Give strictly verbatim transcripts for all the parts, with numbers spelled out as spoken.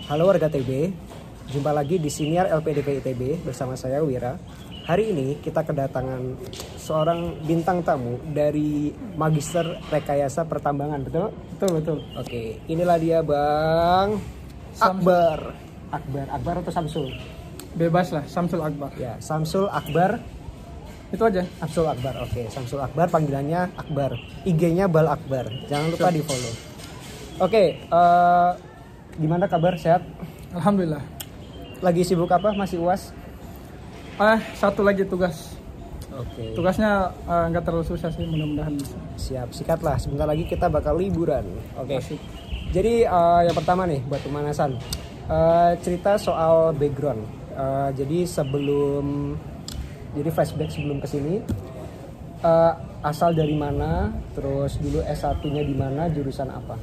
Halo warga T B, jumpa lagi di Siniar L P D P I T B bersama saya Wira. Hari ini kita kedatangan seorang bintang tamu dari Magister Rekayasa Pertambangan, betul? Betul, betul. Oke, inilah dia Bang Akbar. Akbar, Akbar atau Samsul? Bebas lah, Samsul Akbar. Ya, Samsul Akbar. Itu aja. Samsul Akbar, oke. Samsul Akbar, panggilannya Akbar. I G-nya Bal Akbar. Jangan lupa di follow. Oke, uh, gimana kabar? Sehat? Alhamdulillah. Lagi sibuk apa? Masih U A S? Ah, satu lagi tugas. Oke. Tugasnya uh, nggak terlalu susah sih, mudah-mudahan bisa. Siap, sikat lah. Sebentar lagi kita bakal liburan. Oke. Asik. Jadi uh, yang pertama nih buat pemanasan, uh, cerita soal background. Uh, jadi sebelum, jadi flashback sebelum kesini, uh, asal dari mana, terus dulu S satu-nya di mana, jurusan apa?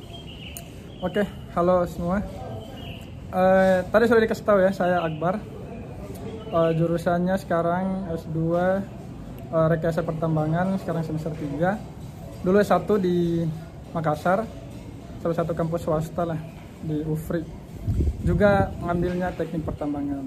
Oke, halo semua. Uh, tadi sudah dikasih tahu ya, saya Akbar. Uh, jurusannya sekarang S dua uh, Rekayasa Pertambangan, sekarang semester tiga. Dulu S satu di Makassar, salah satu kampus swasta lah di U F R I. Juga ngambilnya teknik pertambangan.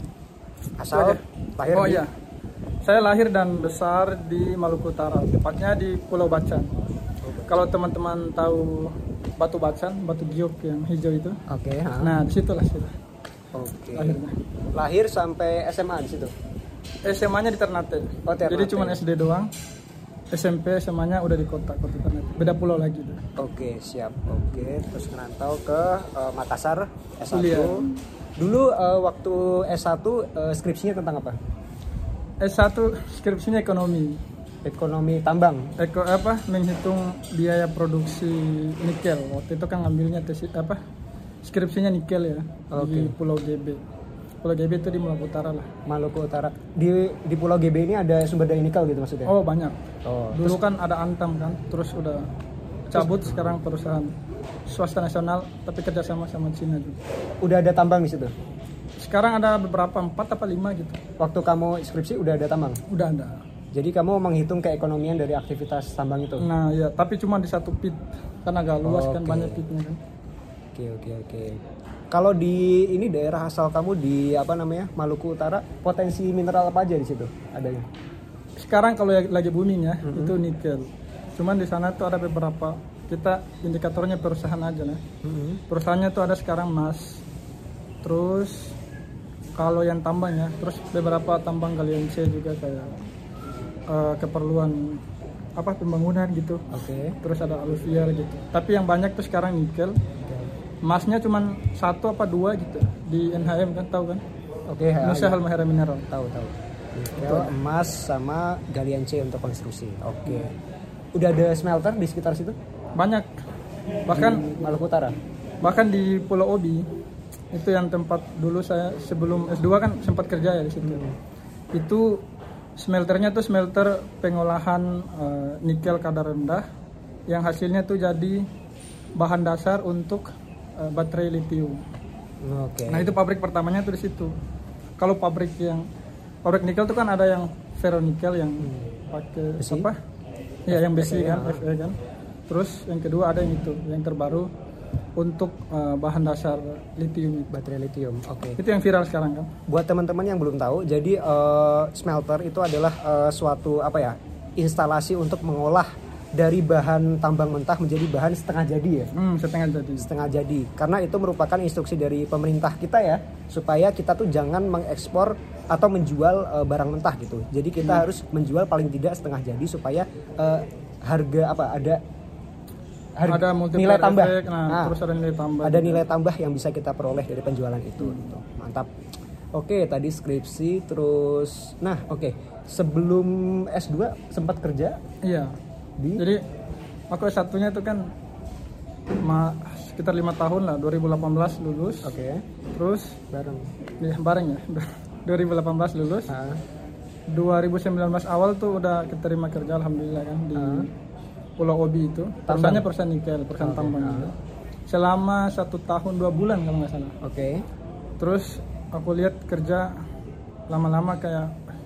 Asal lahir Oh di... iya, saya lahir dan besar di Maluku Utara, tepatnya di Pulau Bacan. Kalau teman-teman tahu Batu Bacan, batu giok yang hijau itu. Oke. Ha. Nah, disitulah sih. Oke. Lahirnya. Lahir sampai S M A di situ. S M A-nya di Ternate. Oh, Ternate. Jadi cuma S D doang. S M P, S M A-nya udah di kota, kota Ternate. Beda pulau lagi tuh. Oke, siap. Oke, terus merantau ke uh, Makassar S satu. Kuliah. Dulu uh, waktu S satu uh, skripsinya tentang apa? S satu skripsinya ekonomi. Ekonomi tambang. Eko apa? Menghitung biaya produksi nikel. Waktu itu kan ngambilnya tesis apa? Skripsinya nikel ya. Oke. Di Pulau G B. Pulau G B itu di Maluku Utara lah. Maluku Utara. Di di Pulau G B ini ada sumber daya nikel gitu maksudnya? Oh, banyak. Oh, Dulu terus, kan ada Antam kan, terus udah cabut, sekarang perusahaan swasta nasional tapi kerjasama sama Cina juga. udah ada tambang di situ? Sekarang ada beberapa, empat apa lima gitu. Waktu kamu skripsi udah ada tambang? Udah ada. Jadi kamu menghitung keekonomian dari aktivitas tambang itu? Nah ya, tapi cuma di satu pit, kan agak luas Oh, kan, oke. banyak pitnya kan. Oke oke oke. Kalau di ini daerah asal kamu di apa namanya Maluku Utara, potensi mineral apa aja di situ adanya? Sekarang kalau yang lagi booming ya, Mm-hmm. itu nikel. Cuman di sana tuh ada beberapa, kita indikatornya perusahaan aja lah. Mm-hmm. Perusahaannya tuh ada sekarang emas, terus kalau yang tambang ya, terus beberapa tambang galian C juga kayak uh, keperluan apa pembangunan gitu. Oke. Terus ada aluvial gitu. Tapi yang banyak tuh sekarang nikel. Emasnya cuma satu apa dua gitu di N H M kan, tahu kan? Oke. ha, Nusa ya. Halmahera Mineral. Tahu tahu. Nikel, emas sama galian C untuk konstruksi. Oke. Udah ada smelter di sekitar situ? Banyak. Bahkan Di Maluku Utara. bahkan di Pulau Obi itu yang tempat dulu saya sebelum S dua kan sempat kerja ya di situ. Hmm. Itu smelternya tuh smelter pengolahan uh, nikel kadar rendah yang hasilnya tuh jadi bahan dasar untuk uh, baterai lithium. Oke. Nah, itu pabrik pertamanya tuh di situ. Kalau pabrik yang pabrik nikel tuh kan ada yang ferronikel yang pakai Besi? apa? Ya, yang besi F E, kan, ya. F E kan. Terus yang kedua ada yang itu, yang terbaru untuk uh, bahan dasar lithium. Baterai lithium. Oke. Itu yang viral sekarang kan. Buat teman-teman yang belum tahu, jadi eh, smelter itu adalah eh, suatu apa ya? Instalasi untuk mengolah dari bahan tambang mentah menjadi bahan setengah jadi ya. Hmm, setengah jadi. Setengah jadi. Karena itu merupakan instruksi dari pemerintah kita ya, supaya kita tuh jangan mengekspor atau menjual eh, barang mentah gitu. Jadi kita Hmm. harus menjual paling tidak setengah jadi supaya eh, harga apa ada harga, Ada multiplier nilai tambah. effect, nah, Nah, terus ada nilai tambah. ada juga. nilai tambah yang bisa kita peroleh dari penjualan itu gitu. Mantap. Oke, tadi skripsi terus nah, oke. Sebelum S dua sempat kerja Iya. di Jadi aku S satu-nya itu kan ma- sekitar lima tahun lah, dua ribu delapan belas lulus. Oke, Terus bareng. ya bareng ya. dua ribu delapan belas lulus. Ah, dua ribu sembilan belas awal tuh udah keterima kerja alhamdulillah kan di Ah. Pulau Obi itu. Perusahaannya perusahaan nikel, perusahaan Oke, tambang. ah. gitu. Selama satu tahun dua bulan kalau nggak salah. oke. Terus aku lihat kerja lama-lama kayak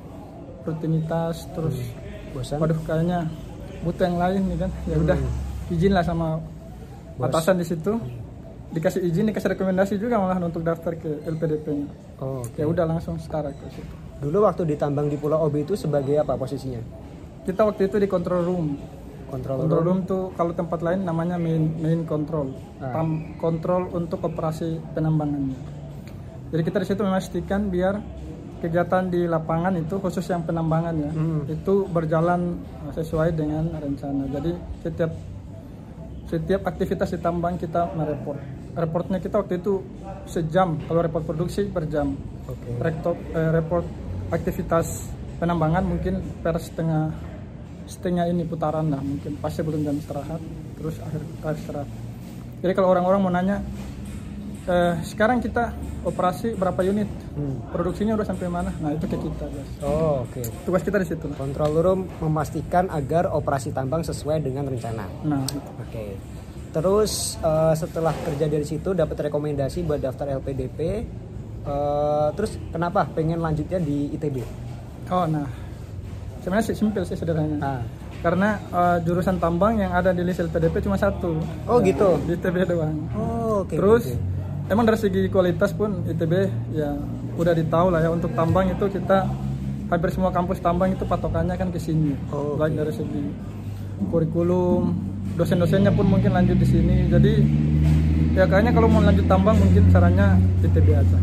rutinitas, terus Bosan. waduh kayaknya butuh yang lain nih kan. Ya udah izin lah sama Bos. atasan di situ. dikasih izin, dikasih rekomendasi juga malah untuk daftar ke L P D P-nya. Oh, oke. Ya udah langsung setara ke situ. Dulu waktu ditambang di Pulau Obi itu sebagai apa posisinya? Kita waktu itu di control room. Control, Control room. room tuh kalau tempat lain namanya main main control. Ah. Tam, kontrol untuk operasi penambangannya. Jadi kita di situ memastikan biar kegiatan di lapangan itu khusus yang penambangan ya, Hmm. itu berjalan sesuai dengan rencana. Jadi setiap setiap aktivitas di tambang kita mereport. Reportnya kita waktu itu sejam, kalau report produksi per jam. Oke. Rektor, eh, report aktivitas penambangan mungkin per setengah setengah ini putaran lah, mungkin pas sebelum jam istirahat, terus akhir, akhir istirahat. Jadi kalau orang-orang mau nanya, eh, sekarang kita operasi berapa unit, Hmm. produksinya udah sampai mana? Nah itu ke kita guys. Oh, oke. Tugas kita di situ lah. Control room memastikan agar operasi tambang sesuai dengan rencana. Nah itu. Oke. Terus eh, setelah kerja dari situ dapat rekomendasi buat daftar L P D P. Eh, terus kenapa pengen lanjutnya di I T B? Oh nah, sebenarnya sih simpel sih sederhana. Ah. Karena eh, jurusan tambang yang ada di list L P D P cuma satu. Oh, gitu? Di I T B doang. Oh, oke. Terus oke. emang dari segi kualitas pun I T B ya udah ditahu lah ya, untuk tambang itu kita hampir semua kampus tambang itu patokannya kan ke sini. Oh, Baik oke. dari segi kurikulum, dosen-dosennya pun mungkin lanjut di sini. Jadi ya kayaknya kalau mau lanjut tambang mungkin sarannya I T B aja.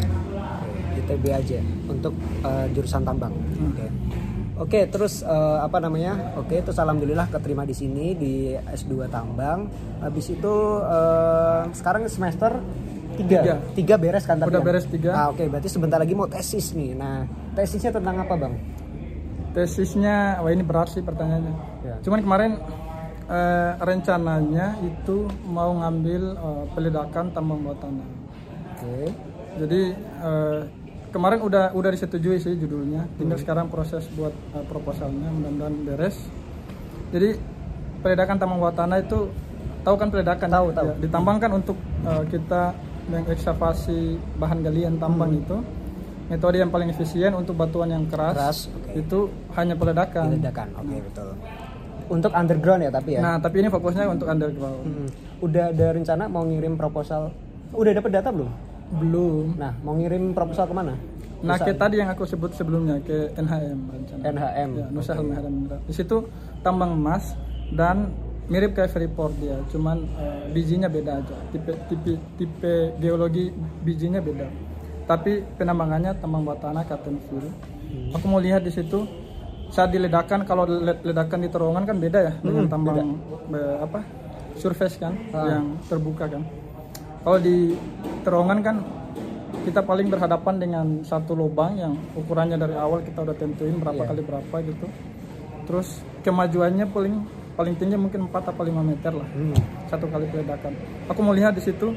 I T B aja untuk eh, jurusan tambang. Hmm. Oke. Oke, terus eh, apa namanya? Oke, terus alhamdulillah keterima di sini di S dua tambang. Habis itu eh, sekarang semester tiga. Tiga. Tiga beres kan tapi Udah kan? beres tiga. Ah, oke, berarti sebentar lagi mau tesis nih. Nah, tesisnya tentang apa, Bang? Tesisnya, wah ini berat sih pertanyaannya. Ya. Cuman kemarin eh, rencananya itu mau ngambil eh, peledakan tambang bawah tanah. Oke. Jadi eh, kemarin udah udah disetujui sih judulnya, tinggal sekarang proses buat eh, proposalnya, mudah-mudahan beres. Jadi peledakan tambang bawah tanah itu tahu kan peledakan? Tahu, tahu. Ya, ditambangkan untuk eh, kita mengekskavasi bahan galian tambang Hmm. itu. Metode yang paling efisien untuk batuan yang keras, Keras, oke. itu hanya peledakan. Peledakan. Oke, betul. Untuk underground ya tapi ya. Nah, tapi ini fokusnya untuk underground. Mm-mm. Udah ada rencana mau ngirim proposal? Udah dapat data belum? Belum. Nah, mau ngirim proposal kemana? Nah, Nusa- kayak tadi yang aku sebut sebelumnya ke N H M rencana. N H M. Ya, Nusa Oke. Halmahera Mineral. Di situ tambang emas dan mirip kayak Freeport dia, cuman eh, bijinya beda aja. Tipe tipe tipe geologi bijinya beda. Tapi penambangannya tambang bawah tanah Captain Fill. Hmm. Aku mau lihat di situ saat diledakan, kalau le- ledakan di terowongan kan beda ya dengan Hmm, tambang be- apa? Surface kan Ah. yang terbuka kan. Kalau di terowongan kan kita paling berhadapan dengan satu lubang yang ukurannya dari awal kita udah tentuin berapa Iya. kali berapa gitu. Terus kemajuannya paling paling tinggi mungkin empat atau lima meter lah Hmm. satu kali peledakan. Aku mau lihat di situ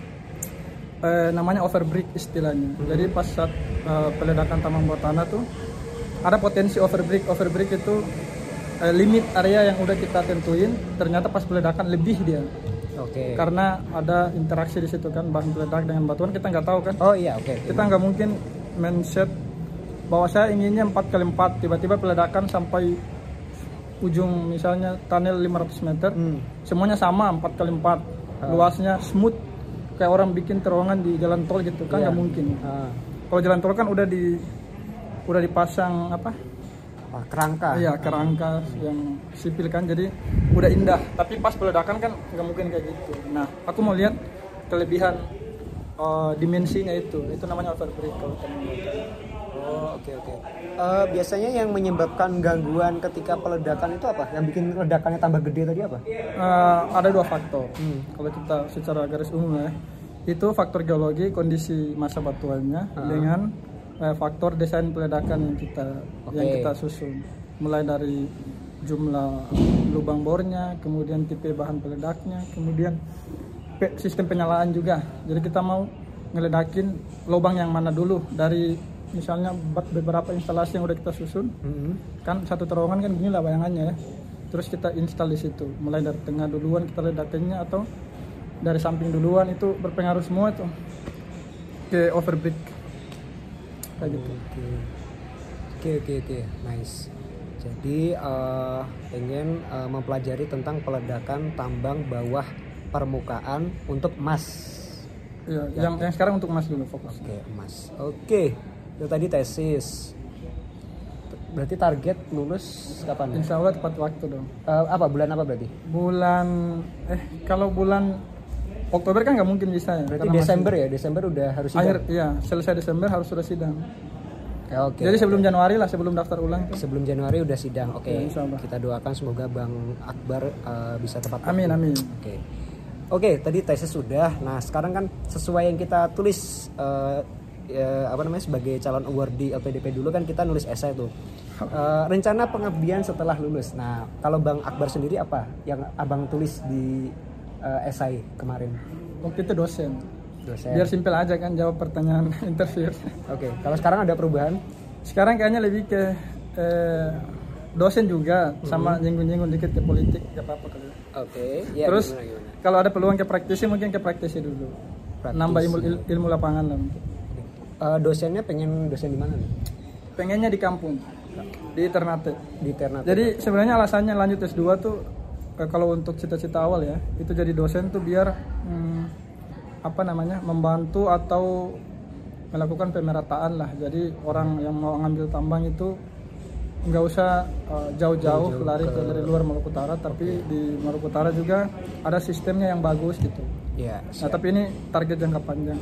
eh, namanya overbreak istilahnya. Hmm. Jadi pas saat eh, peledakan tambang bawah tanah tuh ada potensi overbreak. Overbreak itu eh, limit area yang udah kita tentuin, ternyata pas peledakan lebih dia. Oke. Karena ada interaksi di situ kan, bahan peledak dengan batuan, kita nggak tahu kan. Oh iya, oke. oke. Kita nggak mungkin mindset bahwa saya inginnya empat kali empat, tiba-tiba peledakan sampai ujung misalnya tunnel lima ratus meter, Hmm. semuanya sama empat kali empat, Ah. luasnya smooth kayak orang bikin terowongan di jalan tol gitu kan, Iya. nggak mungkin. Ah, Kalau jalan tol kan udah di udah dipasang apa? ah, kerangka. Iya, kerangka yang sipil kan, jadi udah indah. Tapi pas peledakan kan nggak mungkin kayak gitu. Nah, aku mau lihat kelebihan eh, dimensinya itu, itu namanya overbreak kalau kamu lihat. Oh, oke oke. Eh, biasanya yang menyebabkan gangguan ketika peledakan itu apa? Yang bikin ledakannya tambah gede tadi apa? Eh, ada dua faktor. Hmm. Kalau kita secara garis umum ya, itu faktor geologi, kondisi masa batuannya, Ah. dengan eh, faktor desain peledakan yang kita Oke. yang kita susun. Mulai dari jumlah lubang bornya, kemudian tipe bahan peledaknya, kemudian pe- sistem penyalaan juga. Jadi kita mau ngeledakin lubang yang mana dulu dari misalnya buat beberapa instalasi yang udah kita susun. Hmm. Kan satu terowongan kan gini lah bayangannya ya, terus kita install di situ, mulai dari tengah duluan kita ledakannya atau dari samping duluan, itu berpengaruh semua tuh ke overbreak kayak gitu. Oke. Oke oke oke, nice. Jadi eh, pengen eh, mempelajari tentang peledakan tambang bawah permukaan untuk emas. Iya, yang yang sekarang untuk emas dulu fokus. Oke, emas. Oke, itu tadi tesis. Berarti target lulus kapan? Insya Allah tepat waktu dong. Uh, apa bulan apa berarti? Bulan eh kalau bulan Oktober kan nggak mungkin bisa ya. Berarti Desember masih, ya, Desember udah harus sidang. Akhir, iya, selesai Desember harus sudah sidang. Ya, oke. Jadi sebelum Januari lah, sebelum daftar ulang. Sebelum Januari udah sidang. Oke. Ya, kita doakan semoga Bang Akbar uh, bisa tepat waktu. Amin amin. Oke. Oke, tadi tesis sudah. Nah, sekarang kan sesuai yang kita tulis uh, ya, apa namanya sebagai calon awardee L P D P dulu kan kita nulis esai tuh. Uh, rencana pengabdian setelah lulus. Nah, kalau Bang Akbar sendiri apa yang Abang tulis di uh, esai kemarin? Waktu itu dosen. Dosen. Biar simpel aja kan jawab pertanyaan interview. Oke, kalau sekarang ada perubahan? Sekarang kayaknya lebih ke eh, dosen juga, hmm. sama nyinggung-nyinggung dikit ke politik, gak apa-apa kali. Oke. Ya, terus gimana, gimana? Kalau ada peluang ke praktisi mungkin ke praktisi dulu. Praktisi. Nambah ilmu, ilmu lapangan lah. Uh, dosennya pengen dosen di mana nih? Pengennya di kampung, di Ternate. Di Ternate. Jadi sebenarnya alasannya lanjut S dua tuh eh, kalau untuk cita-cita awal ya, itu jadi dosen tuh biar hmm, apa namanya membantu atau melakukan pemerataan lah. Jadi orang yang mau ngambil tambang itu nggak usah uh, jauh-jauh lari ke dari luar Maluku Utara, tapi di Maluku Utara juga ada sistemnya yang bagus gitu. Ya, nah tapi ini target jangka panjang.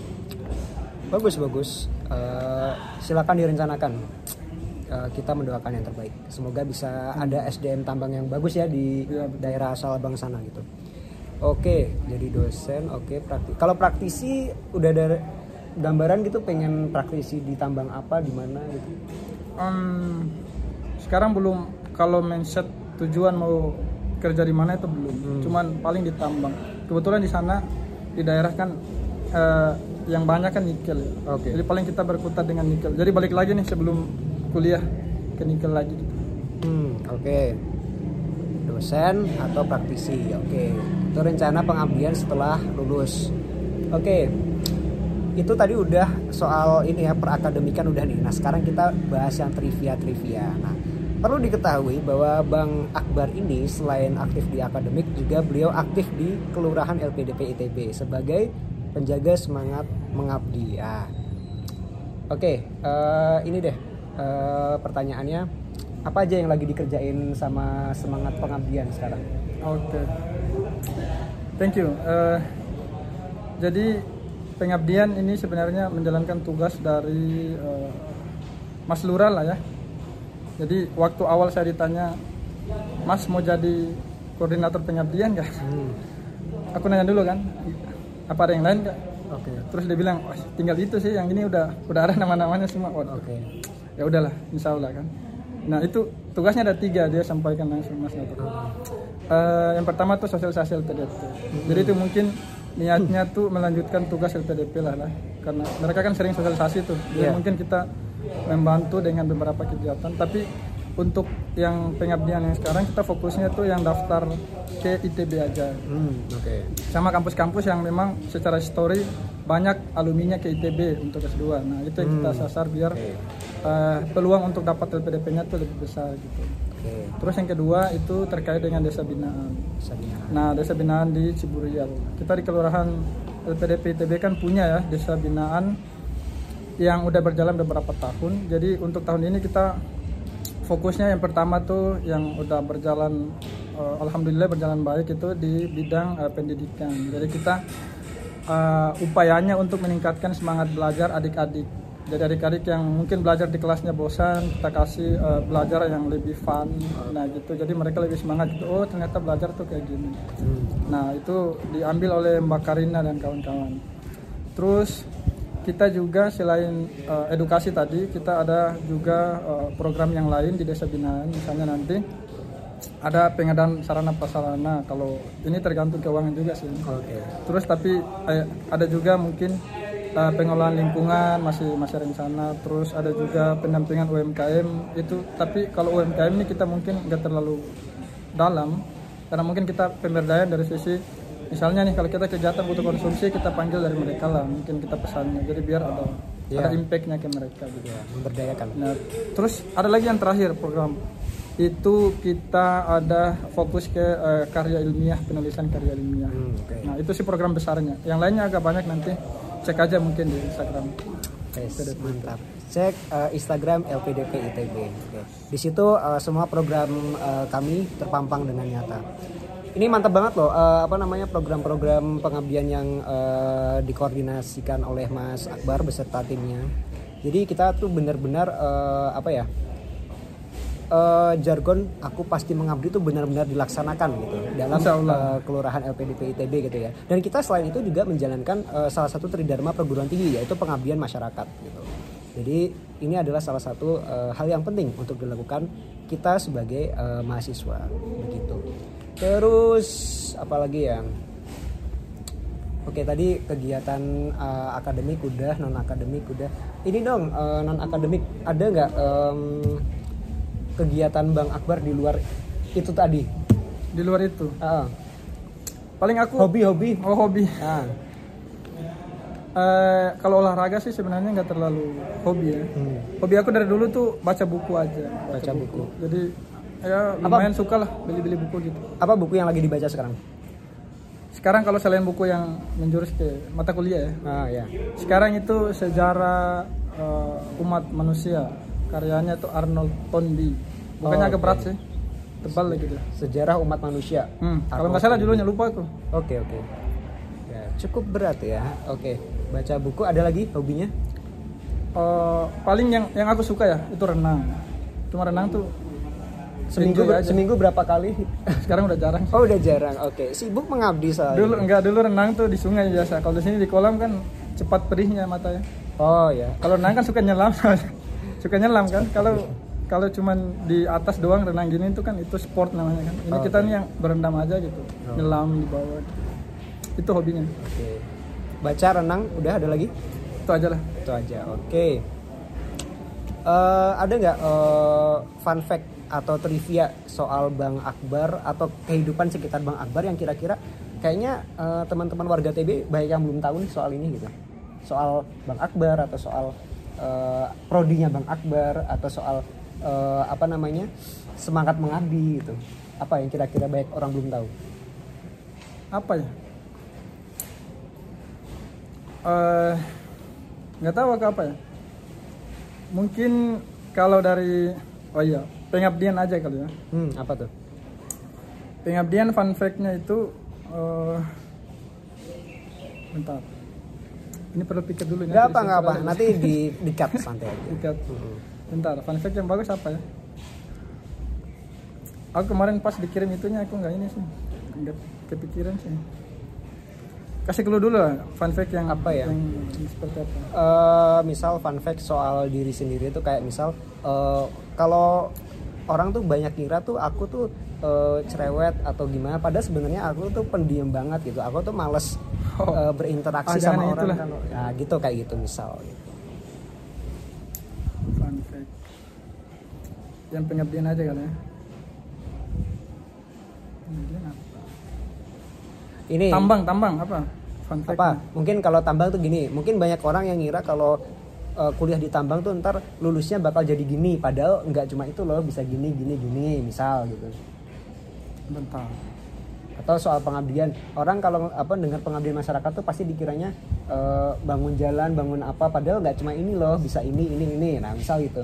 Bagus bagus. Uh, silakan direncanakan. Uh, kita mendoakan yang terbaik. Semoga bisa hmm. ada S D M tambang yang bagus ya di ya, daerah asal Abang sana gitu. Oke, jadi dosen, oke praktisi. Kalau praktisi udah ada gambaran gitu pengen praktisi di tambang apa, di mana gitu? Um, sekarang belum. Kalau mindset tujuan mau kerja di mana itu belum. Hmm. Cuman paling di tambang. Kebetulan di sana di daerah kan uh, yang banyak kan nikel. Okay. Jadi paling kita berkutat dengan nikel. Jadi balik lagi nih sebelum kuliah ke nikel lagi. Gitu. Hmm, oke. Okay. Dosen atau praktisi, oke. Okay. Itu rencana pengabdian setelah lulus. Oke. Okay. Itu tadi udah soal ini ya, perakademikan udah nih. Nah, sekarang kita bahas yang trivia-trivia. Nah, perlu diketahui bahwa Bang Akbar ini selain aktif di akademik juga beliau aktif di Kelurahan L P D P I T B sebagai penjaga semangat mengabdi. Ya. Oke, okay, uh, ini deh uh, pertanyaannya, apa aja yang lagi dikerjain sama semangat pengabdian sekarang? Oke, okay. Thank you. Uh, jadi pengabdian ini sebenarnya menjalankan tugas dari uh, Mas Lurah lah ya. Jadi waktu awal saya ditanya, Mas mau jadi koordinator pengabdian nggak? Hmm. Aku nanya dulu kan, apa ada yang lain nggak? Oke. Okay. Terus dia bilang, oh, tinggal itu sih, yang ini udah udah ada nama-namanya semua. Oke. Okay. Ya udahlah, insya Allah kan. Nah itu tugasnya ada tiga, dia sampaikan langsung Mas Nato. Hmm. Uh, yang pertama tuh sosialisasi L P D P. Hmm. Jadi itu mungkin niatnya tuh melanjutkan tugas L P D P lah, lah. Karena mereka kan sering sosialisasi tuh. Jadi yeah. mungkin kita membantu dengan beberapa kegiatan, tapi untuk yang pengabdian yang sekarang kita fokusnya tuh yang daftar ke I T B aja. Hmm, oke. Okay. Sama kampus-kampus yang memang secara histori banyak alumninya ke I T B untuk S dua. Nah, itu yang hmm. kita sasar biar okay. uh, peluang untuk dapat L P D P-nya tuh lebih besar gitu. Okay. Terus yang kedua itu terkait dengan desa binaan. Desa binaan. Nah, desa binaan di Ciburial. Kita di Kelurahan L P D P I T B kan punya ya desa binaan yang udah berjalan beberapa tahun. Jadi untuk tahun ini kita fokusnya yang pertama tuh yang udah berjalan uh, alhamdulillah berjalan baik itu di bidang uh, pendidikan. Jadi kita uh, upayanya untuk meningkatkan semangat belajar adik-adik. Jadi adik-adik yang mungkin belajar di kelasnya bosan, kita kasih uh, belajar yang lebih fun. Nah gitu. Jadi mereka lebih semangat gitu. Oh ternyata belajar tuh kayak gini. Hmm. Nah itu diambil oleh Mbak Karina dan kawan-kawan. Terus kita juga selain uh, edukasi tadi, kita ada juga uh, program yang lain di desa binaan. Misalnya nanti ada pengadaan sarana prasarana. Kalau ini tergantung keuangan juga sih. Okay. Terus tapi eh, ada juga mungkin uh, pengelolaan lingkungan masih masih rencana. Terus ada juga pendampingan U M K M itu. Tapi kalau U M K M ini kita mungkin nggak terlalu dalam karena mungkin kita pemberdayaan dari sisi misalnya nih kalau kita kegiatan butuh konsumsi kita panggil dari mereka lah, mungkin kita pesannya jadi biar ada yeah. ada impactnya ke mereka gitu. Yeah, memberdayakan. Nah terus ada lagi yang terakhir program itu kita ada fokus ke uh, karya ilmiah, penulisan karya ilmiah. Hmm, okay. Nah itu sih program besarnya. Yang lainnya agak banyak, nanti cek aja mungkin di Instagram. Yes, mantap. Cek uh, Instagram L P D P I T B. Okay. Di situ uh, semua program uh, kami terpampang dengan nyata. Ini mantap banget loh, uh, apa namanya program-program pengabdian yang uh, dikoordinasikan oleh Mas Akbar beserta timnya. Jadi kita tuh benar-benar uh, apa ya? Uh, jargon aku pasti mengabdi itu benar-benar dilaksanakan gitu dalam uh, kelurahan L P D P I T B gitu ya. Dan kita selain itu juga menjalankan uh, salah satu tridharma perguruan tinggi, yaitu pengabdian masyarakat gitu. Jadi ini adalah salah satu uh, hal yang penting untuk dilakukan kita sebagai uh, mahasiswa begitu. Terus apalagi ya? Oke, tadi kegiatan uh, akademik udah, non akademik udah. Ini dong uh, non akademik ada nggak? Um, kegiatan Bang Akbar di luar itu tadi? Di luar itu? Uh. Paling aku hobi-hobi. Oh hobi. Uh. Uh, kalau olahraga sih sebenarnya nggak terlalu hobi ya. Hmm. Hobi aku dari dulu tuh baca buku aja. Baca, baca buku. buku. Jadi ya lumayan apa, suka lah beli-beli buku gitu. Apa buku yang lagi dibaca sekarang? Sekarang kalau selain buku yang menjurus ke mata kuliah ya. Ah ya. Sekarang itu sejarah uh, umat manusia. Karyanya itu Arnold Toynbee. Bukannya oh, agak okay. berat sih, tebal lagi gitu. Sejarah umat manusia. Hmm, kalau nggak salah judulnya lupa aku. Oke okay, oke. Okay. Ya, cukup berat ya. Oke. Okay. Baca buku, ada lagi hobinya? Uh, paling yang yang aku suka ya itu renang. Cuma renang tuh seminggu ber, seminggu berapa kali? Sekarang udah jarang. Oh udah jarang. Oke. Okay. Sibuk mengabdi soalnya. Dulu enggak, dulu renang tuh di sungai biasa. Kalau di sini di kolam kan cepat perihnya matanya. Oh ya. Kalau renang kan suka nyelam. suka nyelam kan. Kalau kalau cuman di atas doang renang gini itu kan itu sport namanya kan. Ini oh, kita okay. nih yang berendam aja gitu. Oh. Nyelam di bawah. Gitu. Itu hobinya. Oke. Okay. Baca, renang, udah ada lagi? Itu aja lah. Itu aja. Oke. Okay. Uh, ada nggak uh, fun fact atau trivia soal Bang Akbar atau kehidupan sekitar Bang Akbar yang kira-kira kayaknya uh, teman-teman warga T B banyak yang belum tahu nih soal ini gitu. Soal Bang Akbar atau soal uh, prodinya Bang Akbar atau soal Uh, apa namanya semangat mengabdi gitu. Apa yang kira-kira banyak orang belum tahu? Apa ya? Nggak uh, tahu apa ya. Mungkin kalau dari oh iya pengabdian aja kali ya. Hmm, apa tuh? Pengabdian fun fact-nya itu uh, bentar. Ini perlu pikir dulu. Nggak apa nggak apa. Nanti di di cut santai aja. Di cut. Bentar, fun fact yang bagus apa ya? Aku kemarin pas dikirim itunya aku nggak ini sih, nggak kepikiran sih. Kasih clue dulu lah, fun fact yang apa ya? Yang, yang seperti apa? Uh, misal fun fact soal diri sendiri itu kayak misal uh, kalau orang tuh banyak kira tuh aku tuh uh, cerewet atau gimana, padahal sebenarnya aku tuh pendiam banget gitu. Aku tuh males oh. uh, berinteraksi ah, sama orang kan. Nah, gitu kayak gitu misal. Gitu. Fun fact yang pengabdian aja kan ya. Pengabdian apa? Ini tambang tambang apa? Fun fact apa? Mungkin kalau tambang tuh gini, mungkin banyak orang yang ngira kalau uh, kuliah di tambang tuh ntar lulusnya bakal jadi gini, padahal nggak cuma itu loh, bisa gini gini gini misal gitu. Bentar. Atau soal pengabdian, orang kalau apa dengar pengabdian masyarakat tuh pasti dikiranya uh, bangun jalan, bangun apa, padahal nggak cuma ini loh, bisa ini ini ini. Nah misal gitu.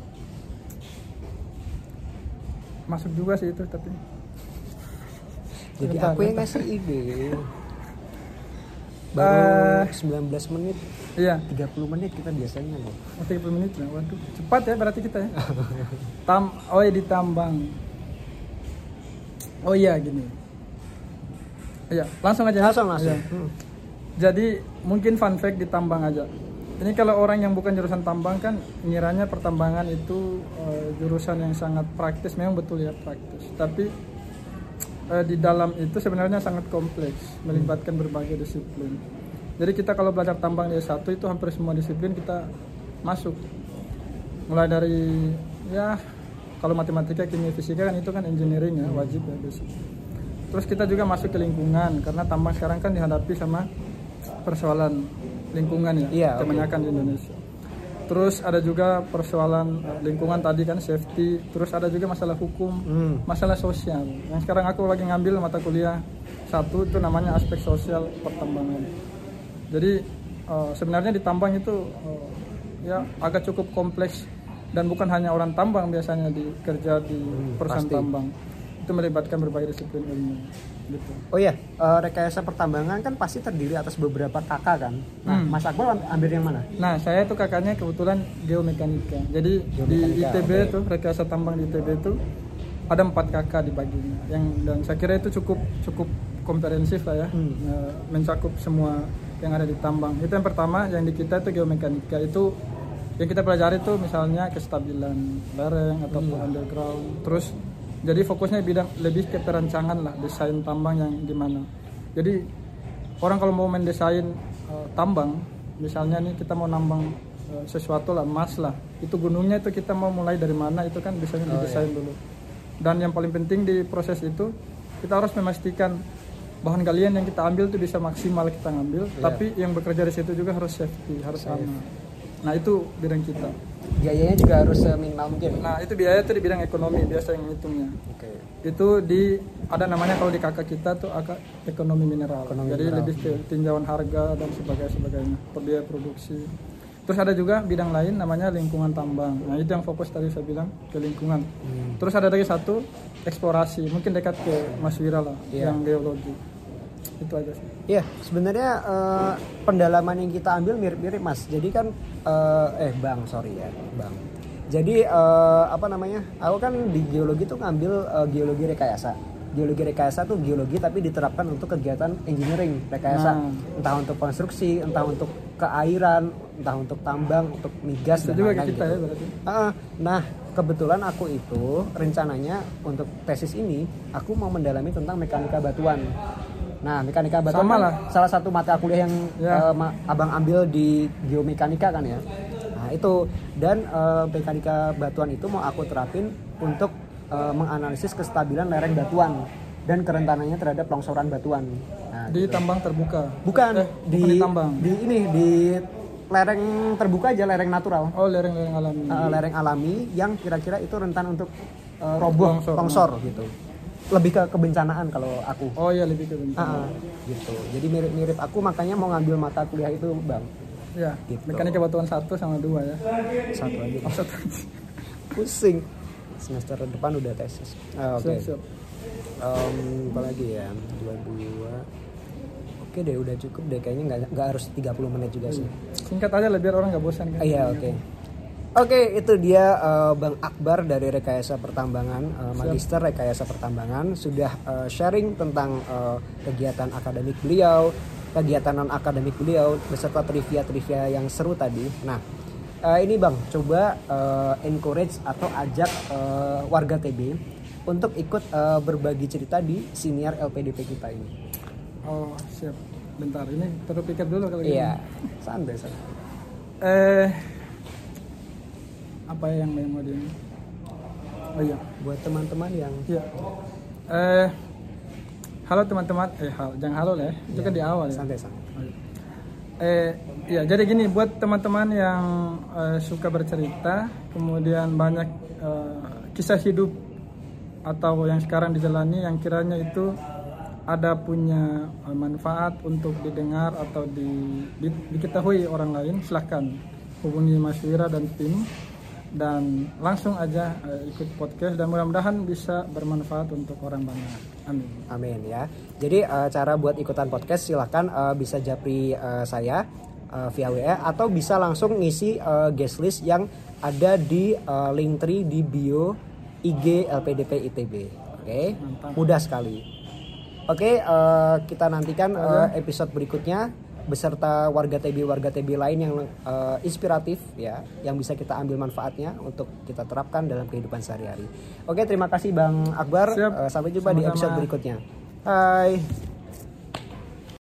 Masuk juga sih itu tapi. Jadi bentar, aku yang ngasih ide. Baru uh, sembilan belas menit. Iya. tiga puluh menit kita biasanya loh. Oh, tiga puluh menit lah. Waduh, cepat ya berarti kita ya. Tam oh ya ditambang. Oh iya gini. Iya, langsung aja. Langsung langsung. Ya. Hmm. Jadi mungkin fun fact di tambang aja. Ini kalau orang yang bukan jurusan tambang kan ngiranya pertambangan itu uh, jurusan yang sangat praktis, memang betul ya praktis. Tapi uh, di dalam itu sebenarnya sangat kompleks, melibatkan berbagai disiplin. Jadi kita kalau belajar tambang di S satu itu hampir semua disiplin kita masuk. Mulai dari ya kalau matematika, kimia, fisika kan itu kan engineering ya, wajib ya basic. Terus kita juga masuk ke lingkungan karena tambang sekarang kan dihadapi sama persoalan lingkungan ya, iya, kebanyakan okay. di Indonesia. Terus ada juga persoalan uh, lingkungan tadi kan, safety. Terus ada juga masalah hukum, hmm. masalah sosial. Yang sekarang aku lagi ngambil mata kuliah satu itu namanya aspek sosial pertambangan. Jadi uh, sebenarnya di tambang itu uh, ya agak cukup kompleks dan bukan hanya orang tambang biasanya dikerja di hmm, perusahaan pasti. tambang. Itu melibatkan berbagai disiplin ilmu. Gitu. Oh iya, uh, rekayasa pertambangan kan pasti terdiri atas beberapa kakak kan. Nah, hmm. Mas Akbar ambil yang mana? Nah, saya tuh kakaknya kebetulan geomekanika. Jadi geomekanika, di I T B okay. tuh rekayasa tambang di I T B itu ada empat kakak dibaginya. Yang dan saya kira itu cukup cukup komprehensif lah ya, hmm. uh, mencakup semua yang ada di tambang. Itu yang pertama, yang di kita itu geomekanika. Itu yang kita pelajari tuh misalnya kestabilan lereng ataupun hmm. underground. Terus jadi fokusnya bidang lebih ke perancangan lah, desain tambang yang gimana. Jadi orang kalau mau mendesain uh, tambang, misalnya nih kita mau nambang uh, sesuatu lah, emas lah, itu gunungnya itu kita mau mulai dari mana, itu kan biasanya oh, didesain iya. dulu. Dan yang paling penting di proses itu kita harus memastikan bahan galian yang kita ambil itu bisa maksimal kita ngambil, yeah. tapi yang bekerja di situ juga harus safety, harus Safe. aman. Nah itu bidang kita. Biayanya juga harus minimal mungkin. Nah itu biaya itu di bidang ekonomi biasa yang hitungnya. Oke. Okay. Itu di ada namanya kalau di kakak kita tuh agak ekonomi mineral. Ekonomi Jadi mineral. lebih ke tinjauan harga dan sebagainya sebagainya, biaya produksi. Terus ada juga bidang lain namanya lingkungan tambang. Nah itu yang fokus tadi saya bilang ke lingkungan. Hmm. Terus ada lagi satu eksplorasi, mungkin dekat ke Mas Wira lah, yeah. yang geologi. Itu aja sih. Iya, sebenarnya uh, pendalaman yang kita ambil mirip-mirip Mas. Jadi kan uh, eh Bang, sorry ya, Bang. Jadi uh, apa namanya? Aku kan di geologi tuh ngambil uh, geologi rekayasa. Geologi rekayasa tuh geologi tapi diterapkan untuk kegiatan engineering rekayasa. Nah. Entah untuk konstruksi, entah untuk keairan, entah untuk tambang, untuk migas dan lain-lain. Kita gitu. ya berarti. Uh, nah, kebetulan aku itu rencananya untuk tesis ini aku mau mendalami tentang mekanika batuan. Nah, mekanika batuan kan salah satu mata kuliah yang ya. uh, Abang ambil di geomekanika kan ya. Nah, itu dan uh, mekanika batuan itu mau aku terapin untuk uh, menganalisis kestabilan lereng batuan dan kerentanannya terhadap longsoran batuan. Nah, di gitu. tambang terbuka. Bukan, eh, di, bukan di tambang. Di ini di lereng terbuka aja, lereng natural. Oh, lereng-lereng alami. Uh, lereng alami yang kira-kira itu rentan untuk uh, roboh, longsor, longsor nah. gitu. Lebih ke kebencanaan kalau aku. Oh iya, lebih ke kebencanaan. Uh, gitu. Jadi mirip-mirip aku, makanya mau ngambil mata kuliah itu, Bang. Ya, gitu. Mekanika batuan satu sama dua ya. Satu aja. Oh, satu. Pusing. Semester depan udah tesis. Oh, Oke. Okay. Um, apa lagi ya? Dua-dua. Oke deh, udah cukup deh. Kayaknya nggak nggak harus tiga puluh menit juga sih. Singkat aja lah biar orang nggak bosan kan. Iya, oke. Okay. Oke, okay, itu dia uh, Bang Akbar dari Rekayasa Pertambangan, uh, Magister Rekayasa Pertambangan, sudah uh, sharing tentang uh, kegiatan akademik beliau, kegiatan non akademik beliau, beserta trivia-trivia yang seru tadi. Nah, uh, ini Bang, coba uh, encourage atau ajak uh, warga T B untuk ikut uh, berbagi cerita di siniar L P D P kita ini. Oh, siap. Bentar, ini perlu pikir dulu kalau gitu. Iya, santai santai. Eh, apa yang mau di oh iya buat teman-teman yang iya eh halo teman-teman eh halo jangan halo lah ya. itu ya, kan di awal ya santai santai oh, iya. eh ya jadi gini buat teman-teman yang eh, suka bercerita kemudian banyak eh, kisah hidup atau yang sekarang dijalani yang kiranya itu ada punya eh, manfaat untuk didengar atau di, di, diketahui orang lain, silahkan hubungi Mas Wira dan tim dan langsung aja uh, ikut podcast dan mudah-mudahan bisa bermanfaat untuk orang banyak. Amin. Amin ya. Jadi uh, cara buat ikutan podcast silahkan uh, bisa japri uh, saya uh, via W A atau bisa langsung ngisi uh, guest list yang ada di uh, link tree di bio I G L P D P I T B. Oke, okay? Mudah sekali. Oke, okay, uh, kita nantikan uh, episode berikutnya beserta warga T B warga T B lain yang uh, inspiratif ya, yang bisa kita ambil manfaatnya untuk kita terapkan dalam kehidupan sehari-hari. Oke, terima kasih Bang Akbar. Uh, sampai jumpa Sama-sama. di episode berikutnya. Hai.